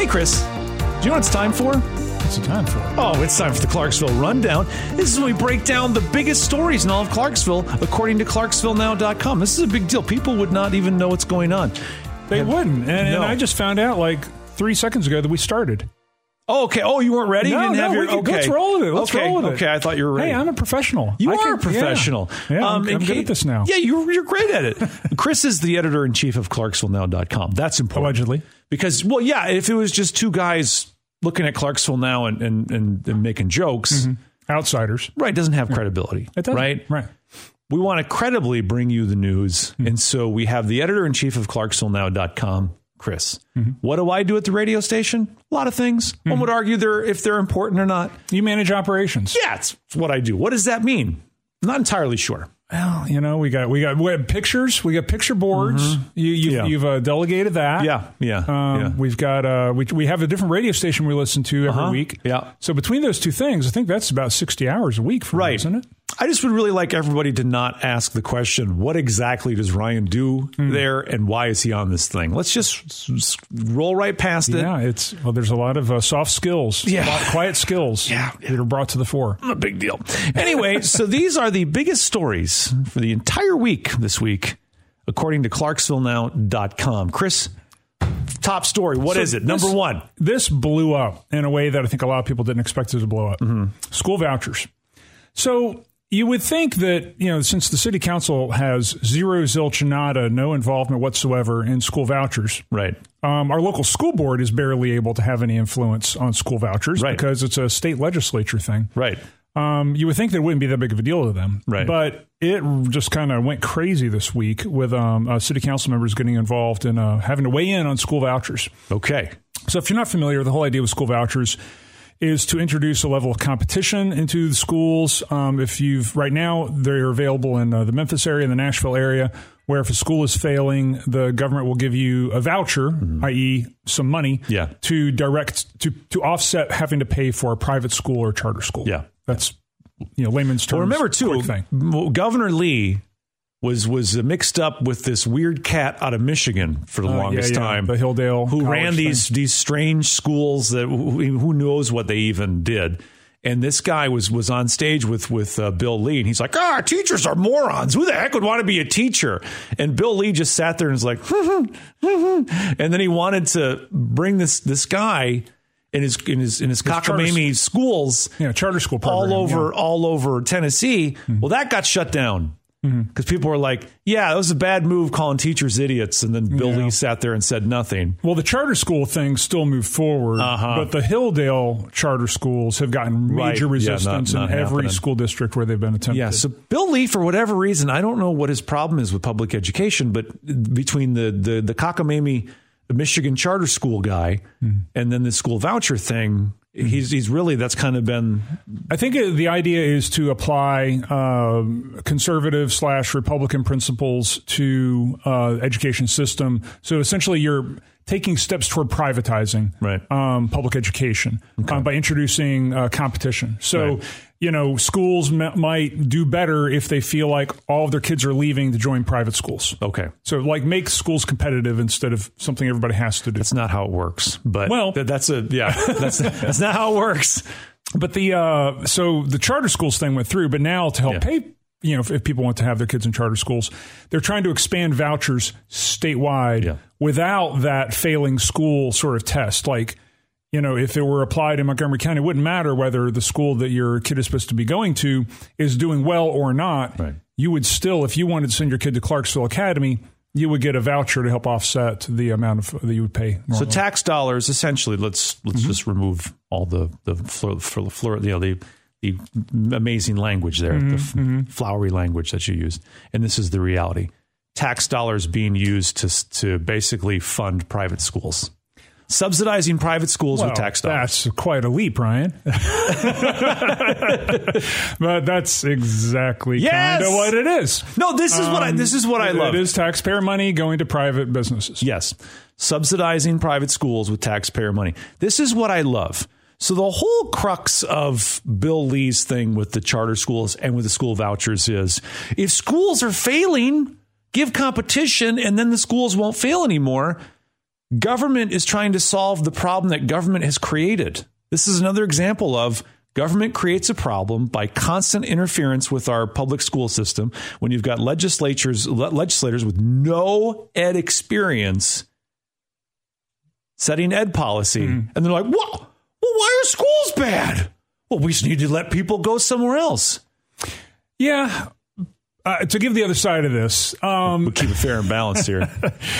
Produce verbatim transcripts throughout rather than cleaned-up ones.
Hey, Chris, do you know what it's time for? What's the time for? Oh, it's time for the Clarksville Rundown. This is when we break down the biggest stories in all of Clarksville, according to Clarksville Now dot com. This is a big deal. People would not even know what's going on. They Have, wouldn't. And, no. and I just found out like three seconds ago that we started. Oh, okay. Oh, you weren't ready? No, you didn't no, have your, we can, okay. let's roll with it. Let's okay, roll with okay. it. I thought you were ready. Hey, I'm a professional. You I are can, a professional. Yeah, yeah um, I'm, I'm good Kate, at this now. Yeah, you're, you're great at it. Chris is the editor-in-chief of Clarksville Now dot com. That's important. Allegedly. Because, well, yeah, if it was just two guys looking at Clarksville Now and, and, and, and making jokes. Mm-hmm. Outsiders. Right, doesn't have credibility. It doesn't. Right? Right. We want to credibly bring you the news. Mm-hmm. And so we have the editor-in-chief of Clarksville Now dot com, Chris. Mm-hmm. What do I do at the radio station? A lot of things. Mm-hmm. One would argue they're if they're important or not. You manage operations. Yeah, it's what I do. What does that mean? I'm not entirely sure. Well, you know, we got we got we have pictures, we got picture boards. Mm-hmm. You, you've, yeah. you've uh, delegated that. Yeah, yeah, um, yeah. We've got uh, we we have a different radio station we listen to every uh-huh. week. Yeah. So between those two things, I think that's about sixty hours a week for right, me, isn't it? I just would really like everybody to not ask the question, what exactly does Ryan do mm. there and why is he on this thing? Let's just, just roll right past it. Yeah, it's well, there's a lot of uh, soft skills, yeah. quiet skills yeah, yeah. that are brought to the fore. A big deal. Anyway, so these are the biggest stories for the entire week this week, according to Clarksville Now dot com. Chris, top story. What so is it? This, Number one. This blew up in a way that I think a lot of people didn't expect it to blow up. Mm-hmm. School vouchers. So you would think that, you know, since the city council has zero, zilch, nada, no involvement whatsoever in school vouchers. Right. Um, our local school board is barely able to have any influence on school vouchers right. because it's a state legislature thing. Right. Um, you would think that it wouldn't be that big of a deal to them. Right. But it just kind of went crazy this week with um, uh, city council members getting involved in uh, having to weigh in on school vouchers. Okay. So if you're not familiar, the whole idea with school vouchers is to introduce a level of competition into the schools. Um, if you've right now, they're available in uh, the Memphis area and the Nashville area, where if a school is failing, the government will give you a voucher, mm-hmm. that is some money, yeah. to direct to, to offset having to pay for a private school or a charter school. Yeah. That's, you know, layman's terms. Well, remember too, thing. Governor Lee was was mixed up with this weird cat out of Michigan for the uh, longest yeah, yeah. time, the Hilldale, who College ran these thing. these strange schools that who, who knows what they even did. And this guy was was on stage with with uh, Bill Lee, and he's like, "Ah, teachers are morons. Who the heck would want to be a teacher?" And Bill Lee just sat there and was like, and then he wanted to bring this this guy in his in his in his, his cockamamie schools, yeah, charter school program, all over yeah. all over Tennessee. Mm-hmm. Well, that got shut down. Because mm-hmm. people were like, yeah, that was a bad move calling teachers idiots. And then Bill yeah. Lee sat there and said nothing. Well, the charter school thing still moved forward, uh-huh. but the Hilldale charter schools have gotten major right. resistance yeah, not, not in every happening. school district where they've been attempted. Yeah, so Bill Lee, for whatever reason, I don't know what his problem is with public education, but between the, the, the cockamamie Michigan charter school guy mm-hmm. and then the school voucher thing, He's he's really, that's kind of been... I think the idea is to apply um, conservative slash Republican principles to uh, education system. So essentially you're taking steps toward privatizing right. um, public education okay. um, by introducing uh, competition. So, right. you know, schools m- might do better if they feel like all of their kids are leaving to join private schools. Okay. So like make schools competitive instead of something everybody has to do. That's not how it works. But well, th- that's a, yeah, that's, that's not how it works. But the, uh, so the charter schools thing went through, but now to help yeah. pay, you know, if, if people want to have their kids in charter schools, they're trying to expand vouchers statewide yeah. without that failing school sort of test. Like, you know, if it were applied in Montgomery County, it wouldn't matter whether the school that your kid is supposed to be going to is doing well or not. Right. You would still, if you wanted to send your kid to Clarksville Academy, you would get a voucher to help offset the amount of that you would pay normally. So tax dollars, essentially, let's let's mm-hmm. just remove all the the flor, flor, flor, you know, the the amazing language there, mm-hmm. the f- mm-hmm. flowery language that you used, and this is the reality: tax dollars being used to to basically fund private schools. Subsidizing private schools well, with tax dollars. That's quite a leap, Ryan. But that's exactly yes! kind of what it is. No, this is um, what I this is what I love. It is taxpayer money going to private businesses. Yes. Subsidizing private schools with taxpayer money. This is what I love. So the whole crux of Bill Lee's thing with the charter schools and with the school vouchers is if schools are failing, give competition and then the schools won't fail anymore. Government is trying to solve the problem that government has created. This is another example of government creates a problem by constant interference with our public school system. When you've got legislatures, legislators with no ed experience setting ed policy, mm. and they're like, "Whoa, well, why are schools bad? Well, we just need to let people go somewhere else." Yeah. Uh, to give the other side of this, um, we'll keep it fair and balanced here.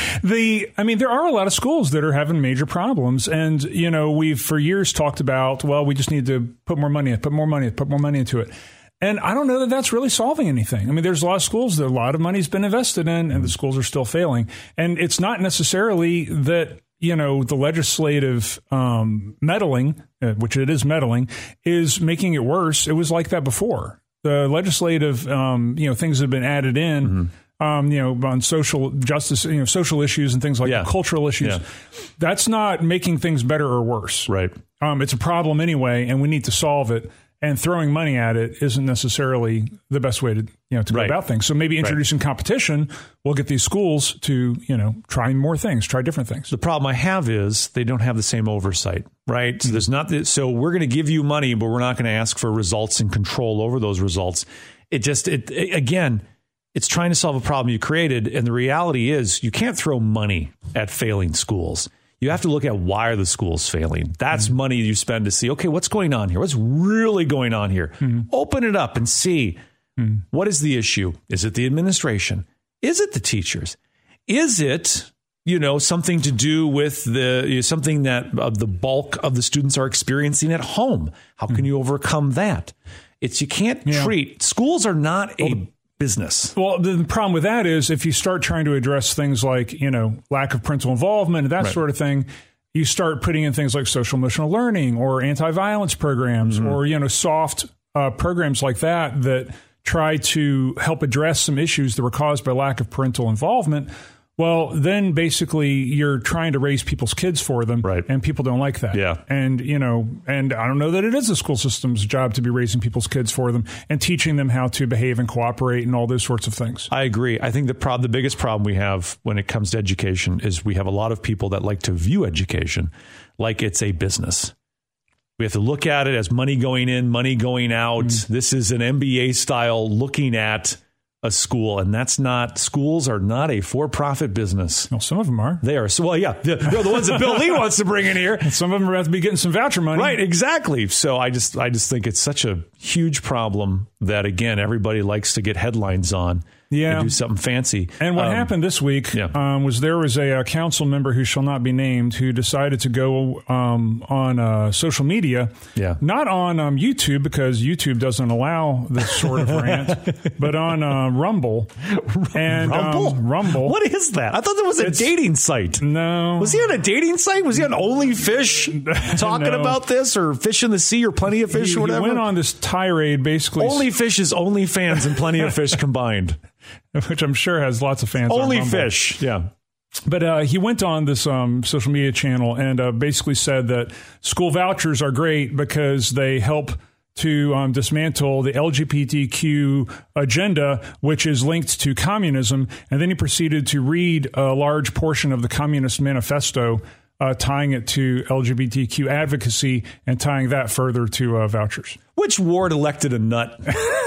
the, I mean, there are a lot of schools that are having major problems, and you know, we've for years talked about, well, we just need to put more money, put more money, put more money into it. And I don't know that that's really solving anything. I mean, there's a lot of schools that a lot of money's been invested in, and the schools are still failing. And it's not necessarily that, you know, the legislative um, meddling, uh, which it is meddling, is making it worse. It was like that before. The legislative, um, you know, things have been added in, mm-hmm. um, you know, on social justice, you know, social issues and things like yeah. that, cultural issues. Yeah. That's not making things better or worse. Right. Um, it's a problem anyway, and we need to solve it. And throwing money at it isn't necessarily the best way to, you know, to go right. about things. So maybe introducing right. competition will get these schools to, you know, try more things, try different things. The problem I have is they don't have the same oversight, right? Mm-hmm. So there's not the, so we're going to give you money, but we're not going to ask for results and control over those results. It just, it, it again, it's trying to solve a problem you created. And the reality is you can't throw money at failing schools. You have to look at why are the schools failing. That's mm-hmm. money you spend to see, okay, what's going on here? What's really going on here? Mm-hmm. Open it up and see mm-hmm. what is the issue? Is it the administration? Is it the teachers? Is it, you know, something to do with the you know, something that uh, the bulk of the students are experiencing at home? How can mm-hmm. you overcome that? It's you can't yeah. treat schools are not a well, business. Well, the problem with that is if you start trying to address things like, you know, lack of parental involvement and that right. sort of thing, you start putting in things like social emotional learning or anti-violence programs mm-hmm. or, you know, soft uh, programs like that that try to help address some issues that were caused by lack of parental involvement. Well, then basically you're trying to raise people's kids for them, right. and people don't like that. Yeah. And, you know, and I don't know that it is the school system's job to be raising people's kids for them and teaching them how to behave and cooperate and all those sorts of things. I agree. I think the prob- the biggest problem we have when it comes to education is we have a lot of people that like to view education like it's a business. We have to look at it as money going in, money going out. Mm. This is an M B A style looking at a school, and that's not, schools are not a for-profit business. Well, some of them are. They are. So, well, yeah, they're the ones that Bill Lee wants to bring in here. And some of them are have to be getting some voucher money. Right, exactly. So I just, I just think it's such a huge problem that, again, everybody likes to get headlines on. Yeah. And do something fancy. And what um, happened this week yeah. um, was there was a, a council member who shall not be named who decided to go um, on uh, social media, yeah. not on um, YouTube because YouTube doesn't allow this sort of rant, but on uh, Rumble. And, Rumble? Um, Rumble. What is that? I thought that was a it's, dating site. No. Was he on a dating site? Was he on Only Fish talking no. about this, or Fish in the Sea, or Plenty of Fish, he, or whatever? He went on this tirade basically. Only Fish is Only Fans and Plenty of Fish combined. Which I'm sure has lots of fans. Only on Fish, yeah. But uh, he went on this um, social media channel and uh, basically said that school vouchers are great because they help to um, dismantle the L G B T Q agenda, which is linked to communism. And then he proceeded to read a large portion of the Communist Manifesto, uh, tying it to L G B T Q advocacy and tying that further to uh, vouchers. Which ward elected a nut?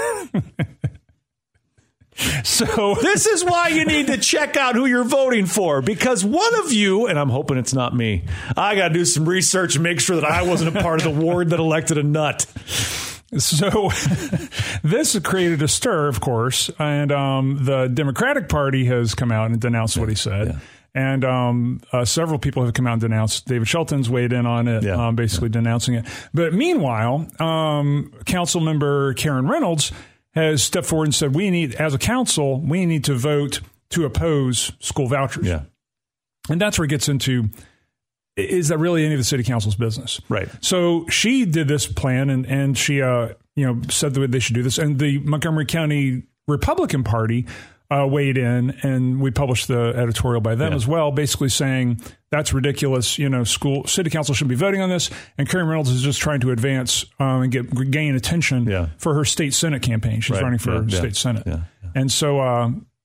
So this is why you need to check out who you're voting for, because one of you, and I'm hoping it's not me, I got to do some research and make sure that I wasn't a part of the ward that elected a nut. So this created a stir, of course, and um, the Democratic Party has come out and denounced what he said. Yeah. And um, uh, several people have come out and denounced. David Shelton's weighed in on it, yeah. um, basically yeah. denouncing it. But meanwhile, um, Council Member Karen Reynolds has stepped forward and said, we need, as a council, we need to vote to oppose school vouchers. Yeah. And that's where it gets into, is that really any of the city council's business? Right. So she did this plan and, and she, uh, you know, said that they should do this. And the Montgomery County Republican Party uh, weighed in, and we published the editorial by them yeah. as well, basically saying that's ridiculous. You know, school city council shouldn't be voting on this. And Karen Reynolds is just trying to advance um, and get gain attention yeah. for her state senate campaign. She's right. running for yeah. state yeah. senate, yeah. Yeah. and so uh,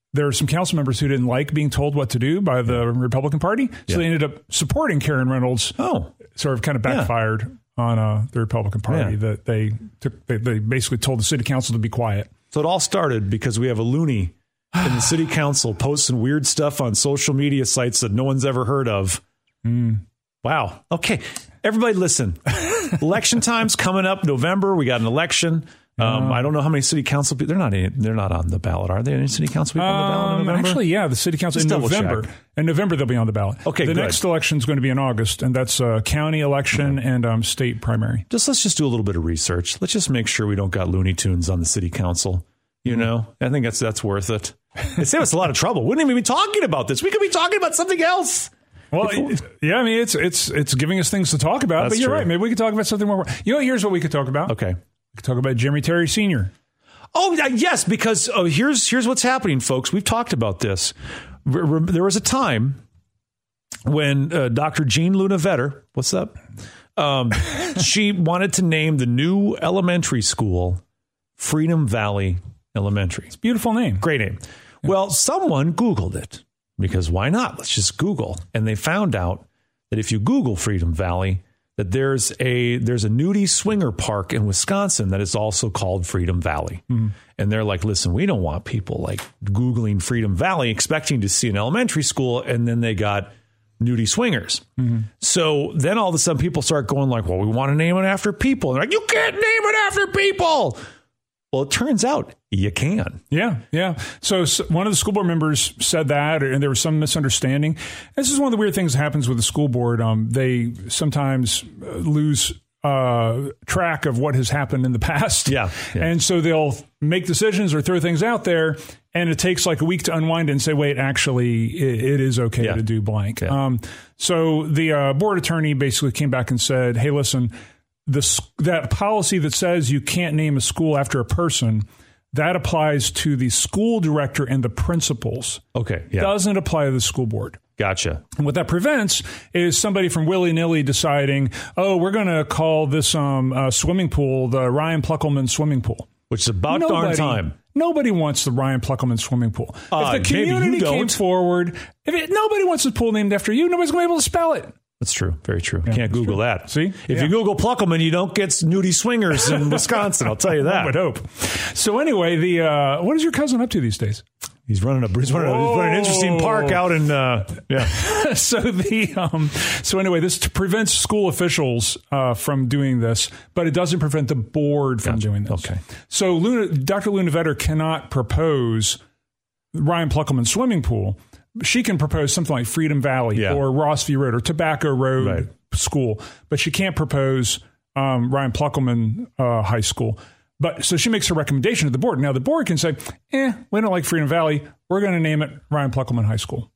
there are some council members who didn't like being told what to do by the yeah. Republican Party. So yeah. they ended up supporting Karen Reynolds. Oh, sort of kind of backfired yeah. on uh, the Republican Party yeah. that they took. They, they basically told the city council to be quiet. So it all started because we have a loony in the city council posting weird stuff on social media sites that no one's ever heard of. Mm. Wow. Okay. Everybody listen. Election time's coming up. November. We got an election. Um, uh, I don't know how many city council people. They're not. In, they're not on the ballot, are they? Any city council people on the ballot in um, November? Actually, yeah, the city council Just in November. check. In November, they'll be on the ballot. Okay, the good. next election is going to be in August, and that's a county election okay. and um, state primary. Just let's just do a little bit of research. Let's just make sure we don't got Looney Tunes on the city council. You mm-hmm. know, I think that's that's worth it. It saves us a lot of trouble. We wouldn't even be talking about this. We could be talking about something else. Well, yeah, I mean, it's it's it's giving us things to talk about. That's but you're true. right. Maybe we could talk about something more. You know, here's what we could talk about. Okay, we could talk about Jimmy Terry Senior Oh, yes, because oh, here's here's what's happening, folks. We've talked about this. There was a time when uh, Doctor Jean Luna Vetter, what's up? Um, she wanted to name the new elementary school Freedom Valley Elementary. It's a beautiful name. Great name. Yeah. Well, someone Googled it because why not? Let's just Google. And they found out that if you Google Freedom Valley, that there's a there's a nudie swinger park in Wisconsin that is also called Freedom Valley. Mm-hmm. And they're like, listen, we don't want people like Googling Freedom Valley expecting to see an elementary school. And then they got nudie swingers. Mm-hmm. So then all of a sudden people start going like, well, we want to name it after people. And they're like, you can't name it after people. Well, it turns out you can. Yeah, yeah. So, so one of the school board members said that, and there was some misunderstanding. This is one of the weird things that happens with the school board. Um, they sometimes lose uh, track of what has happened in the past. Yeah, yeah. And so they'll make decisions or throw things out there, and it takes like a week to unwind and say, wait, actually, it, it is okay yeah. to do blank. Yeah. Um, so the uh, board attorney basically came back and said, hey, listen, The, that policy that says you can't name a school after a person, that applies to the school director and the principals. Okay. Yeah. Doesn't apply to the school board. Gotcha. And what that prevents is somebody from willy-nilly deciding, oh, we're going to call this um, uh, swimming pool the Ryan Pluckelman swimming pool. Which is about nobody, darn time. Nobody wants the Ryan Pluckelman swimming pool. Uh, if the community came forward, if it, nobody wants a pool named after you, nobody's going to be able to spell it. That's true. Very true. Yeah, Can't Google true. that. See? If yeah. you Google Pluckelman, you don't get nudie swingers in Wisconsin. I'll tell you that. I would hope. So anyway, the uh, what is your cousin up to these days? He's running a he's running, a, he's running an interesting park out in uh, yeah. so the um, so anyway, this prevents school officials uh, from doing this, but it doesn't prevent the board from gotcha. doing this. Okay. So Luna, Doctor Luna Vetter cannot propose Ryan Pluckelman swimming pool. She can propose something like Freedom Valley yeah. or Ross V. Road or Tobacco Road right. School, but she can't propose um, Ryan Pluckelman uh, High School. But so she makes a recommendation to the board. Now the board can say, "Eh, we don't like Freedom Valley. We're going to name it Ryan Pluckelman High School."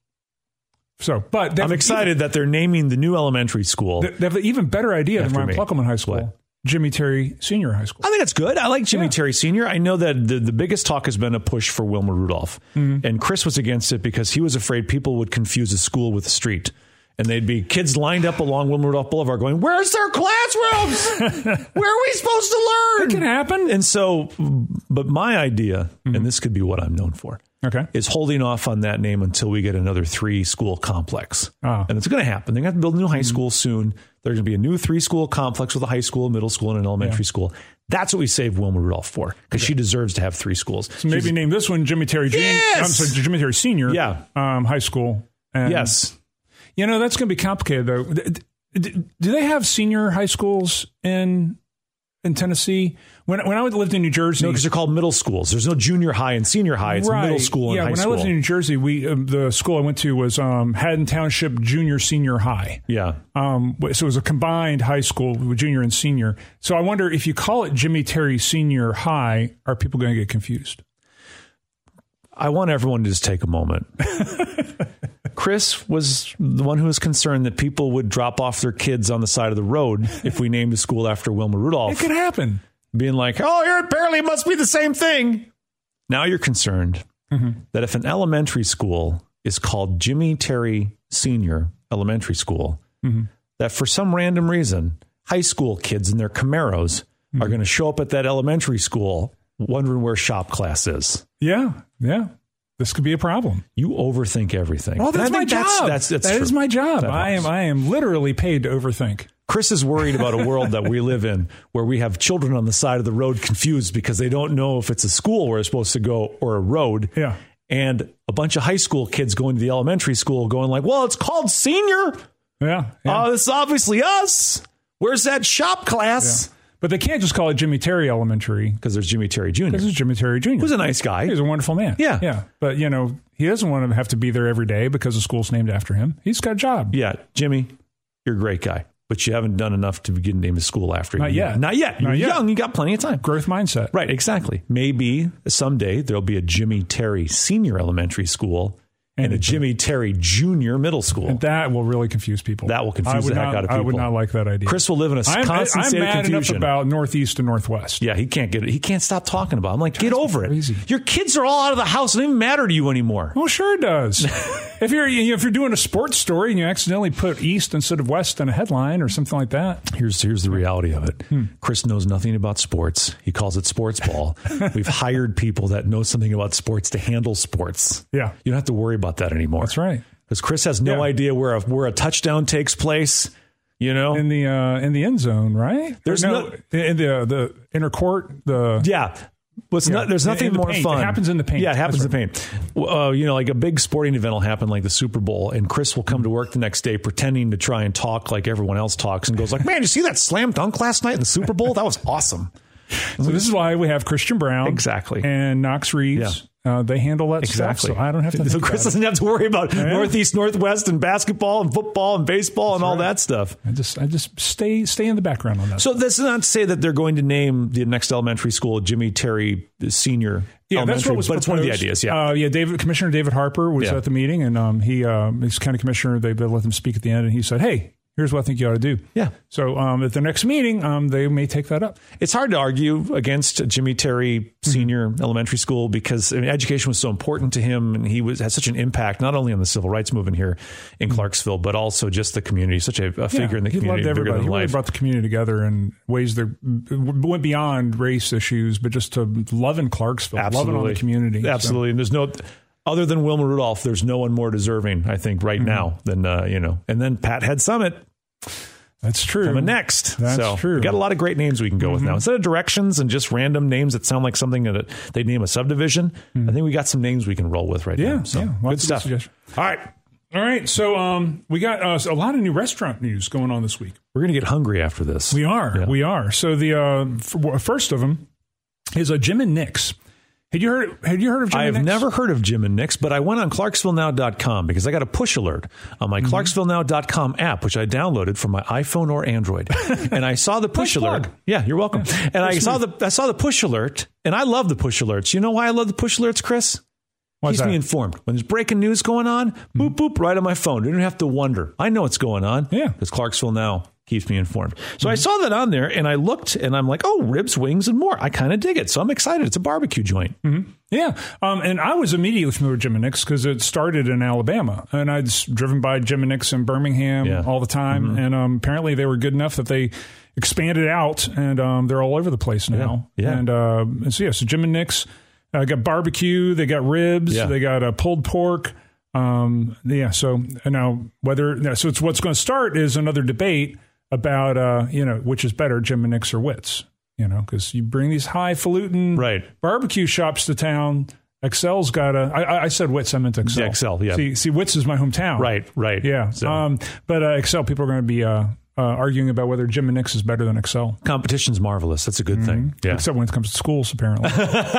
So, but I'm excited even, that they're naming the new elementary school. They have an even better idea than Ryan me. Pluckelman High School. What? Jimmy Terry Senior High School. I think that's good. I like Jimmy yeah. Terry Senior I know that the, the biggest talk has been a push for Wilma Rudolph. Mm-hmm. And Chris was against it because he was afraid people would confuse a school with a street. And they'd be kids lined up along Wilma Rudolph Boulevard going, where's their classrooms? Where are we supposed to learn? It can happen. And so, but my idea, mm-hmm. and this could be what I'm known for, okay, is holding off on that name until we get another three school complex. Oh. And it's going to happen. They're going to build a new high school mm-hmm. soon. There's going to be a new three school complex with a high school, middle school, and an elementary yeah. school. That's what we saved Wilma Rudolph for, because okay. she deserves to have three schools. So maybe She's, name this one Jimmy Terry Junior Yes! I'm sorry, Jimmy Terry Senior Yeah. Um, high school. And, yes. You know, that's going to be complicated, though. Do they have senior high schools in in Tennessee? When when I lived in New Jersey, no, because they're called middle schools. There's no junior high and senior high. It's right. middle school and yeah, high when school. I lived in New Jersey, we um, the school I went to was um, Haddon Township Junior Senior High. Yeah. Um, so it was a combined high school with junior and senior. So I wonder if you call it Jimmy Terry Senior High, are people going to get confused? I want everyone to just take a moment. Chris was the one who was concerned that people would drop off their kids on the side of the road if we named a school after Wilma Rudolph. It could happen. Being like, oh, here apparently must be the same thing. Now you're concerned mm-hmm. that if an elementary school is called Jimmy Terry Senior Elementary School, mm-hmm. that for some random reason, high school kids in their Camaros mm-hmm. are going to show up at that elementary school wondering where shop class is. Yeah, yeah. this could be a problem. You overthink everything. Well, that's my job. That's, that's, that's that is my job. I am I am literally paid to overthink. Chris is worried about a world that we live in where we have children on the side of the road confused because they don't know if it's a school where they're supposed to go or a road. Yeah. And a bunch of high school kids going to the elementary school going like, well, it's called senior. Yeah. yeah. Uh, this is obviously us. Where's that shop class? Yeah. But they can't just call it Jimmy Terry Elementary. Because there's Jimmy Terry Junior This is Jimmy Terry Junior Who's a nice guy. He's a wonderful man. Yeah. Yeah. But, you know, he doesn't want to have to be there every day because the school's named after him. He's got a job. Yeah. Jimmy, you're a great guy. But you haven't done enough to begin named a school after you. Not yet. Not yet. You're Not yet. young. You got plenty of time. Growth mindset. Right. Exactly. Maybe someday there'll be a Jimmy Terry Senior Elementary School and a Jimmy Terry Junior Middle School. And that will really confuse people. That will confuse the heck not, out of people. I would not like that idea. Chris will live in a I'm, constant I'm state of mad confusion. enough about Northeast and Northwest. Yeah, he can't get it. He can't stop talking about it. I'm like, get over crazy. it. Your kids are all out of the house. It doesn't even matter to you anymore. Well, sure it does. if you're if you're doing a sports story and you accidentally put East instead of West in a headline or something like that. Here's here's the reality of it. Hmm. Chris knows nothing about sports. He calls it sports ball. We've hired people that know something about sports to handle sports. Yeah. You don't have to worry about that anymore. That's right. Because Chris has no yeah. idea where a, where a touchdown takes place, you know, in the uh, in the end zone, right? There's no, no in the the inner court. The yeah, well, it's yeah. not, there's nothing the more paint. fun. It happens in the paint. Yeah, it happens That's in the paint. Uh, you know, like a big sporting event will happen, like the Super Bowl, and Chris will come to work the next day pretending to try and talk like everyone else talks, and goes like, "Man, you see that slam dunk last night in the Super Bowl? That was awesome." So this is why we have Christian Brown, exactly, and Knox Reeves. Yeah. Uh, they handle that exactly. stuff, so I don't have to. So think Chris about doesn't it. have to worry about yeah. Northeast, Northwest, and basketball, and football, and baseball, That's and all right. that stuff. I just, I just stay, stay in the background on that. So this is not to say that they're going to name the next elementary school Jimmy Terry Senior. Yeah, that's what was but proposed. It's one of the ideas. Yeah, uh, yeah. David, Commissioner David Harper was yeah. at the meeting, and um, he, uh, he's county commissioner. They, they let him speak at the end, and he said, "Hey, here's what I think you ought to do." Yeah. So um, at the next meeting, um, they may take that up. It's hard to argue against Jimmy Terry Senior mm-hmm. Elementary School because I mean, education was so important to him, and he was had such an impact not only on the civil rights movement here in mm-hmm. Clarksville, but also just the community. Such a, a figure yeah, in the he community. Loved everybody. He really life. brought the community together in ways that went beyond race issues, but just to loving Clarksville, Absolutely. loving on the community. Absolutely, so. And there's no. Other than Wilma Rudolph, there's no one more deserving, I think, right mm-hmm. now than uh, you know. And then Pat Head Summit. That's true. Coming next. That's so true. We got a lot of great names we can go mm-hmm. with now. Instead of directions and just random names that sound like something that they name a subdivision, mm-hmm. I think we got some names we can roll with right yeah, now. So yeah, good stuff. Good All right. All right. So um, we got uh, a lot of new restaurant news going on this week. We're going to get hungry after this. We are. Yeah. We are. So the uh, f- first of them is a Jim and Nick's. Had you heard? Had you heard of Jim I and have Nick's? never heard of Jim and Nick's, but I went on Clarksville Now dot com because I got a push alert on my mm-hmm. Clarksville Now dot com app, which I downloaded from my iPhone or Android, and I saw the push nice alert. Plug. Yeah, you're welcome. Yeah, and I smooth. saw the I saw the push alert, and I love the push alerts. You know why I love the push alerts, Chris? Why's Keeps that? me informed. When there's breaking news going on, mm-hmm. boop, boop, right on my phone. I don't have to wonder. I know what's going on. Yeah. Because Clarksville Now keeps me informed. So mm-hmm. I saw that on there, and I looked, and I'm like, oh, ribs, wings, and more. I kind of dig it. So I'm excited. It's a barbecue joint. Mm-hmm. Yeah. Um, and I was immediately familiar with Jim and Nick's because it started in Alabama. And I'd driven by Jim and Nick's in Birmingham yeah. all the time. Mm-hmm. And um, apparently they were good enough that they expanded out, and um, they're all over the place now. Yeah. yeah. And, uh, and so, yeah, so Jim and Nick's uh, got barbecue. They got ribs. Yeah. They got uh, pulled pork. Um, yeah. So now whether, so it's what's going to start is another debate about, uh, you know, which is better, Jim and Nick's or Witt's. You know, because you bring these highfalutin right. barbecue shops to town. Excel's got a. I, I said Witt's. I meant Excel. Yeah, Excel. Yeah. See, see, Witt's is my hometown. Right. Right. Yeah. So. Um, but uh, Excel, people are going to be uh, uh, arguing about whether Jim and Nick's is better than Excel. Competition's marvelous. That's a good mm-hmm. thing. Yeah. Except when it comes to schools, apparently.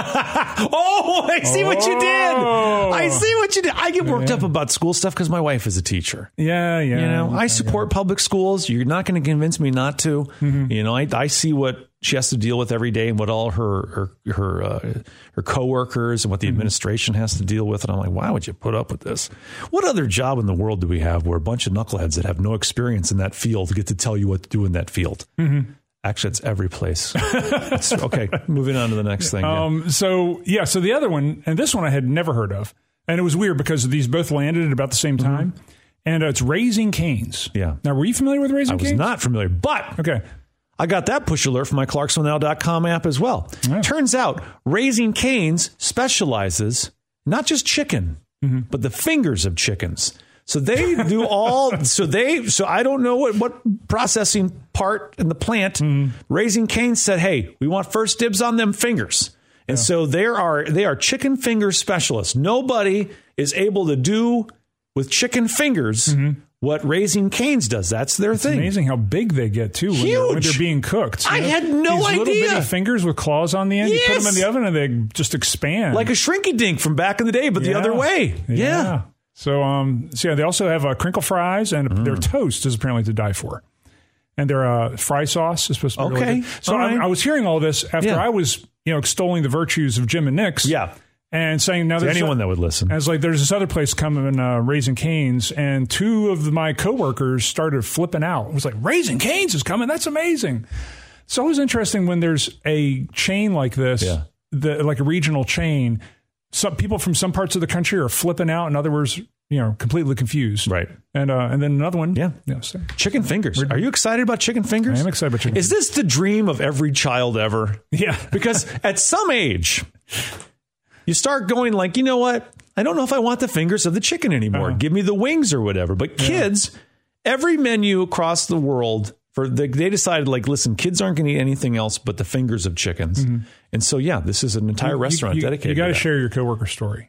oh, I see oh. what you did. I see what you did. I get worked yeah. up about school stuff because my wife is a teacher. Yeah, yeah. You know, yeah, I support yeah. public schools. You're not going to convince me not to. Mm-hmm. You know, I, I see what she has to deal with every day and what all her her her, uh, her coworkers and what the mm-hmm. administration has to deal with. And I'm like, why would you put up with this? What other job in the world do we have where a bunch of knuckleheads that have no experience in that field get to tell you what to do in that field? Mm-hmm. Actually, it's every place. It's, okay, moving on to the next thing. Yeah. Um, so, yeah, so the other one, and this one I had never heard of. And it was weird because these both landed at about the same time. Mm-hmm. And uh, it's Raising Cane's. Yeah. Now, were you familiar with Raising Cane's? I was not familiar, but okay. I got that push alert from my Clarksville Now dot com app as well. Yeah. Turns out Raising Cane's specializes not just chicken, mm-hmm. but the fingers of chickens. So they do all. So they. So I don't know what, what processing part in the plant. Mm-hmm. Raising Cane's said, "Hey, we want first dibs on them fingers." And yeah. so there are they are chicken finger specialists. Nobody is able to do with chicken fingers mm-hmm. what Raising Cane's does. That's their it's thing. Amazing how big they get too when, they're, when they're being cooked. I know? had no These idea. Little bitty fingers with claws on the end. Yes. You put them in the oven and they just expand like a shrinky dink from back in the day, but yeah. the other way. Yeah. yeah. So, um, so yeah, they also have uh, crinkle fries, and mm. their toast is apparently to die for. And their uh, fry sauce is supposed to be okay. really good. So right. I, I was hearing all this after yeah. I was, you know, extolling the virtues of Jim and Nick's. Yeah. And saying now to there's anyone a, that would listen. I was like, there's this other place coming, uh, Raising Cane's, and two of the, my coworkers started flipping out. It was like, Raising Cane's is coming. That's amazing. It's always interesting when there's a chain like this, yeah. the, like a regional chain. Some people from some parts of the country are flipping out. In other words, you know, completely confused. Right. And uh, and then another one. Yeah. You know, so. Chicken fingers. Are you excited about chicken fingers? I am excited about chicken Is fingers. this the dream of every child ever? Yeah. Because at some age, you start going like, you know what? I don't know if I want the fingers of the chicken anymore. Uh-huh. Give me the wings or whatever. But kids, yeah. every menu across the world, for the, they decided like, listen, kids aren't going to eat anything else but the fingers of chickens. Mm-hmm. And so, yeah, this is an entire you, restaurant you, dedicated you got to to that. share your coworker story.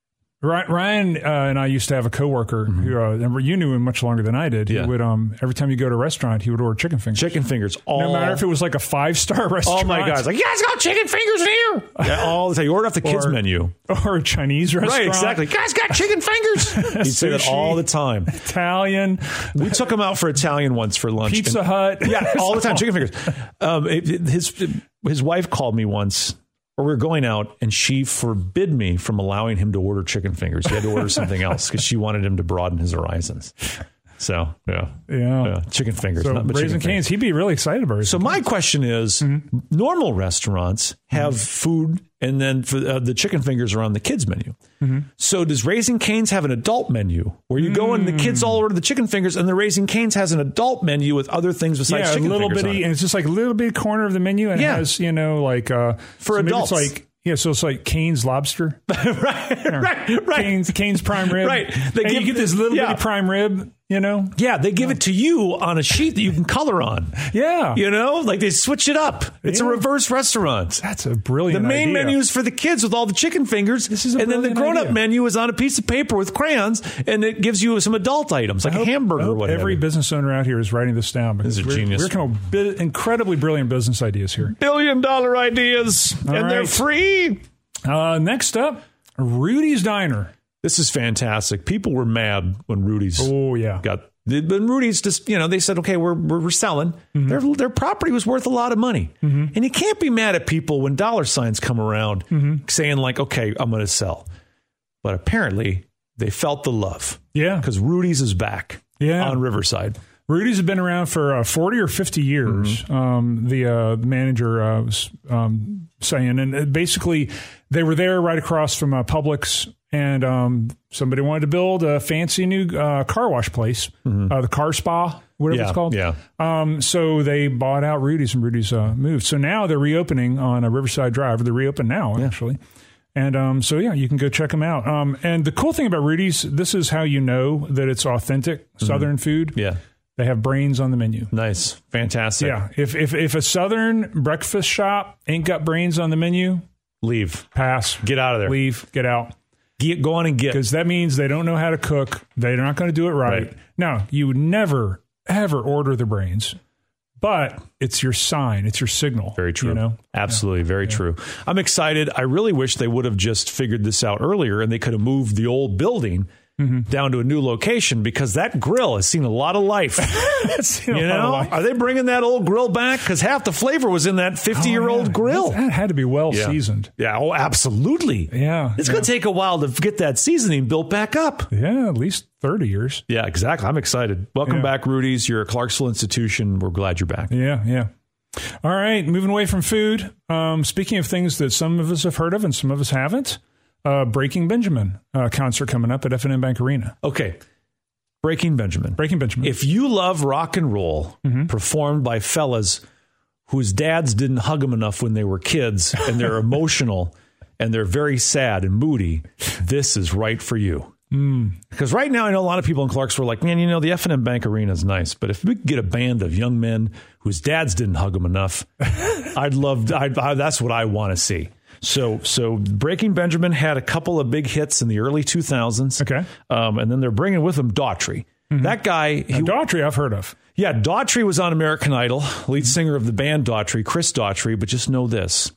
Ryan uh, and I used to have a coworker mm-hmm. who, uh, you knew him much longer than I did. Yeah. He would, um, every time you go to a restaurant, he would order chicken fingers. Chicken fingers. All, no matter if it was like a five-star restaurant. Oh, my God. It's like, you guys got chicken fingers in here. Yeah, all the time. You order off the kids' or, menu. Or a Chinese restaurant. Right, exactly. You guys got chicken fingers. He'd say that all the time. Italian. We took him out for Italian once for lunch. Pizza and, Hut. Yeah, all the time. Chicken fingers. Um, it, it, his, his wife called me once. Or we were going out, and she forbid me from allowing him to order chicken fingers. He had to order something else because she wanted him to broaden his horizons. So, yeah. Yeah. yeah. Chicken fingers. So, not Raising Cane's, he'd be really excited about it. So, my question is, mm-hmm. normal restaurants have mm-hmm. food, and then for uh, the chicken fingers are on the kids' menu. Mm-hmm. So, does Raising Cane's have an adult menu where you mm-hmm. go and the kids all order the chicken fingers, and the Raising Cane's has an adult menu with other things besides yeah, chicken a little fingers bitty, on it? and it's just like a little bitty corner of the menu, and yeah. it has, you know, like uh, for so adults. It's like, yeah, so it's like Cane's Lobster. right, right, right. Cane's, Cane's Prime Rib. Right. They and give, you get this little yeah. bitty prime rib, you know? Yeah, they give yeah. it to you on a sheet that you can color on. Yeah. You know, like they switch it up. It's yeah. a reverse restaurant. That's a brilliant The main idea. menu is for the kids with all the chicken fingers. This is a and then the grown-up idea. menu is on a piece of paper with crayons, and it gives you some adult items, like I a hope, hamburger I hope or whatever. Every business owner out here is writing this down. This is we're, genius. We're coming up with incredibly brilliant business ideas here. Billion dollar ideas, all and right. they're free. Uh, next up, Rudy's Diner. This is fantastic. People were mad when Rudy's oh, yeah. got... When Rudy's just, you know, they said, okay, we're we're, we're selling. Mm-hmm. Their their property was worth a lot of money. Mm-hmm. And you can't be mad at people when dollar signs come around mm-hmm. saying like, okay, I'm going to sell. But apparently they felt the love. Yeah. Because Rudy's is back yeah. on Riverside. Rudy's have been around for uh, forty or fifty years, mm-hmm. um, the uh, manager uh, was um, saying. And basically, they were there right across from uh, Publix, and um, somebody wanted to build a fancy new uh, car wash place, mm-hmm. uh, the Car Spa, whatever yeah, it's called. Yeah. Um, so they bought out Rudy's, and Rudy's uh, moved. So now they're reopening on a Riverside Drive. They're reopened now, yeah. actually. And um, so, yeah, you can go check them out. Um, and the cool thing about Rudy's, this is how you know that it's authentic mm-hmm. Southern food. Yeah. They have brains on the menu. Nice. Fantastic. Yeah. If if if a Southern breakfast shop ain't got brains on the menu, leave. Pass. Get out of there. Leave. Get out. Get, go on and get. Because that means they don't know how to cook. They're not going to do it right. right. Now, you would never, ever order the brains, but it's your sign. It's your signal. Very true. You know? Absolutely. Yeah. Very yeah. true. I'm excited. I really wish they would have just figured this out earlier and they could have moved the old building Mm-hmm. down to a new location, because that grill has seen a lot of life. you know, life. Are they bringing that old grill back? Because half the flavor was in that fifty-year-old oh, yeah. grill. That had to be well yeah. seasoned. Yeah. Oh, absolutely. Yeah. It's yeah. going to take a while to get that seasoning built back up. Yeah, at least thirty years. Yeah, exactly. I'm excited. Welcome yeah. back, Rudy's. You're a Clarksville institution. We're glad you're back. Yeah, yeah. All right, moving away from food. Um, speaking of things that some of us have heard of and some of us haven't. Uh, Breaking Benjamin uh, concert coming up at F N M Bank Arena. Okay. Breaking Benjamin. Breaking Benjamin. If you love rock and roll mm-hmm. performed by fellas whose dads didn't hug them enough when they were kids and they're emotional and they're very sad and moody, this is right for you. Mm. Because right now, I know a lot of people in Clarksville are like, man, you know, the F and M Bank Arena is nice, but if we could get a band of young men whose dads didn't hug them enough, I'd love, I'd, I, that's what I want to see. So, so Breaking Benjamin had a couple of big hits in the early two thousands. Okay. Um, and then they're bringing with them Daughtry. Mm-hmm. That guy. He, Daughtry, I've heard of. Yeah, Daughtry was on American Idol, lead singer of the band Daughtry, Chris Daughtry. But just know this.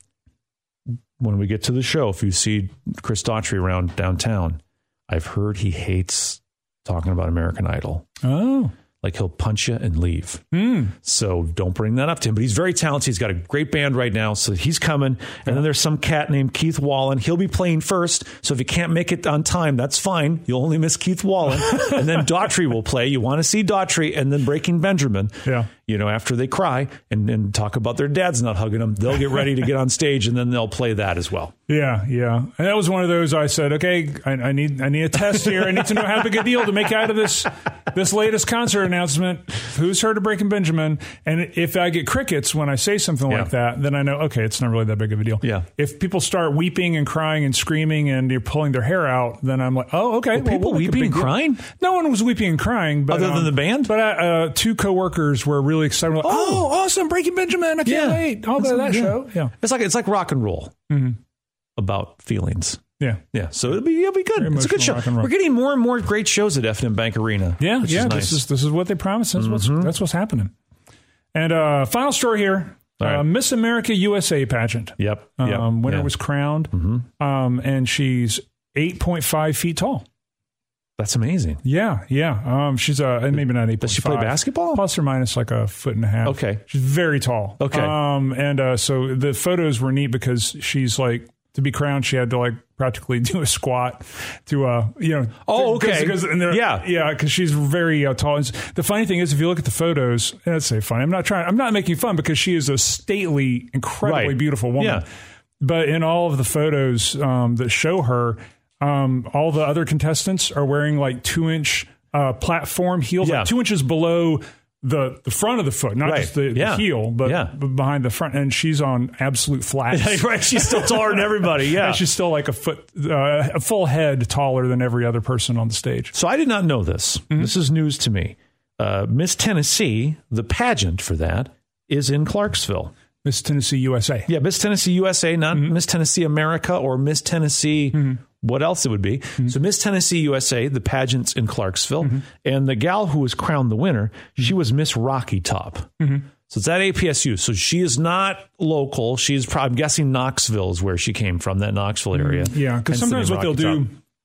When we get to the show, if you see Chris Daughtry around downtown, I've heard he hates talking about American Idol. Oh. Like he'll punch you and leave. Mm. So don't bring that up to him. But he's very talented. He's got a great band right now. So he's coming. And then there's some cat named Keith Wallen. He'll be playing first. So if you can't make it on time, that's fine. You'll only miss Keith Wallen. And then Daughtry will play. You want to see Daughtry and then Breaking Benjamin. Yeah. You know, after they cry and, and talk about their dads not hugging them, they'll get ready to get on stage and then they'll play that as well. Yeah, yeah. And that was one of those I said, okay, I, I need I need a test here. I need to know how big a deal to make out of this this latest concert announcement. Who's heard of Breaking Benjamin? And if I get crickets when I say something yeah. like that, then I know, okay, it's not really that big of a deal. Yeah. If people start weeping and crying and screaming and you're pulling their hair out, then I'm like, oh, okay. Well, people we'll weeping and crying? No one was weeping and crying. But, Other than um, the band? But uh, two coworkers were really excited. Like, oh, oh, awesome, Breaking Benjamin. I can't yeah. wait. I'll go to that yeah. show. Yeah. It's like, it's like rock and roll. Mm-hmm. About feelings. Yeah. Yeah. So it'll be, it'll be good. It's a good show. We're getting more and more great shows at F and M Bank Arena. Yeah. Yeah. Is This nice. is this is what they promised. That's, mm-hmm. what's, that's what's happening. And uh, final story here. Right. Uh, Miss America U S A pageant. Yep. yep. Um, winner yep. was crowned. Mm-hmm. Um, and she's eight point five feet tall. That's amazing. Yeah. Yeah. Um, she's a, uh, maybe not eight point five. Does she play basketball? Plus or minus like a foot and a half. Okay. She's very tall. Okay. Um, and uh, so the photos were neat because she's like, to be crowned, she had to like practically do a squat to, uh, you know. Oh, okay. Cause, cause yeah. Yeah. Cause she's very uh, tall. And the funny thing is, if you look at the photos, and I'd say funny, I'm not trying, I'm not making fun because she is a stately, incredibly right. beautiful woman. Yeah. But in all of the photos um, that show her, um, all the other contestants are wearing like two inch uh, platform heels, yeah. like two inches below the, the front of the foot, not right. just the, yeah. the heel, but, yeah. but behind the front. And she's on absolute flats. Right. She's still taller than everybody. Yeah. And she's still like a foot, uh, a full head taller than every other person on the stage. So I did not know this. Mm-hmm. This is news to me. Uh, Miss Tennessee, the pageant for that, is in Clarksville. Miss Tennessee U S A. Yeah, Miss Tennessee U S A, not mm-hmm. Miss Tennessee America or Miss Tennessee, mm-hmm. what else it would be. Mm-hmm. So Miss Tennessee U S A, the pageant's in Clarksville. Mm-hmm. And the gal who was crowned the winner, mm-hmm. she was Miss Rocky Top. Mm-hmm. So it's at A P S U. So she is not local. She's probably, I'm guessing Knoxville is where she came from, that Knoxville area. Mm-hmm. Yeah, because sometimes what they'll do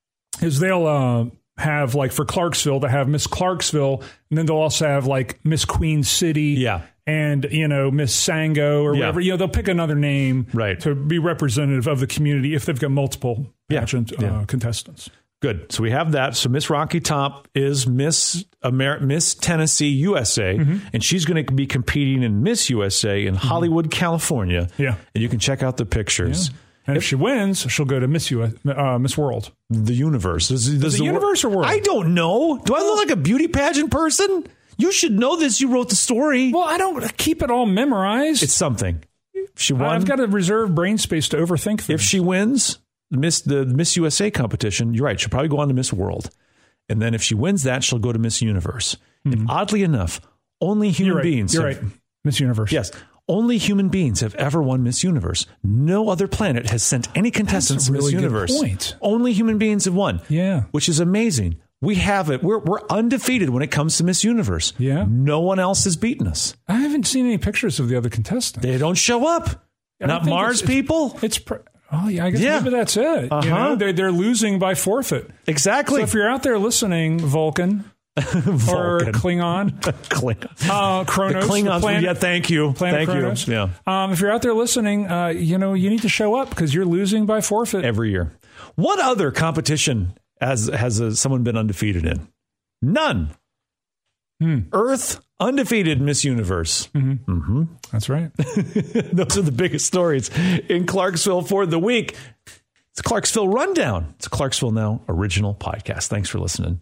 is they'll uh, have, like for Clarksville, they have Miss Clarksville, and then they'll also have like Miss Queen City. Yeah. And, you know, Miss Sango or yeah. whatever, you know, they'll pick another name right. to be representative of the community if they've got multiple yeah. pageant yeah. uh, contestants. Good. So we have that. So Miss Rocky Top is Miss Amer- Miss Tennessee U S A, mm-hmm. and she's going to be competing in Miss U S A in mm-hmm. Hollywood, California. Yeah. And you can check out the pictures. Yeah. And if, if she wins, she'll go to Miss U S, uh, Miss World. The universe. Does, does is it the universe wor- or world? I don't know. Do I look like a beauty pageant person? You should know this. You wrote the story. Well, I don't keep it all memorized. It's something. If she won, I've got to reserve brain space to overthink things. If she wins Miss the Miss U S A competition, you're right. She'll probably go on to Miss World. And then if she wins that, she'll go to Miss Universe. Mm-hmm. And oddly enough, only human you're right. beings. You're have, right. Miss Universe. Yes. Only human beings have ever won Miss Universe. No other planet has sent any contestants That's a really to Miss good Universe. Point. Only human beings have won. Yeah. Which is amazing. We have it. We're we're undefeated when it comes to Miss Universe. Yeah. No one else has beaten us. I haven't seen any pictures of the other contestants. They don't show up. Not Mars it's, people. It's, it's oh yeah, I guess yeah. maybe that's it. Uh-huh. You know, they're they're losing by forfeit. Exactly. So if you're out there listening, Vulcan, Vulcan. or Klingon, Klingon, uh, Kronos, the Klingons. Planet, yeah, thank you, Planet thank Kronos. you. Yeah. Um, if you're out there listening, uh, you know you need to show up because you're losing by forfeit every year. What other competition has has uh, someone been undefeated in? None. Hmm. Earth undefeated Miss Universe. Mm-hmm. Mm-hmm. That's right. Those are the biggest stories in Clarksville for the week. It's a Clarksville Rundown. It's a Clarksville Now original podcast. Thanks for listening.